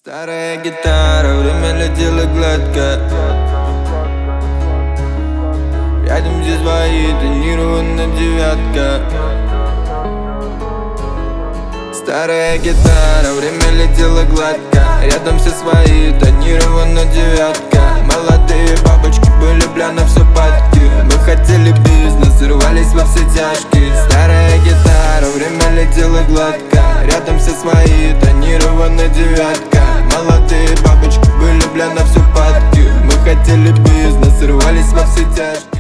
Старая гитара, время летело гладко. Рядом здесь свои тонированная девятка. Старая гитара, время летело гладко. Рядом все свои тонированная девятка. Молодые бабочки были бля все падки. Мы хотели бизнес, рвались во все тяжкие. Старая гитара, время летело гладко. Рядом все свои тонированная девятка. Молодые бабочки были бля все падки. Мы хотели бизнес, рвались во все тяжкие.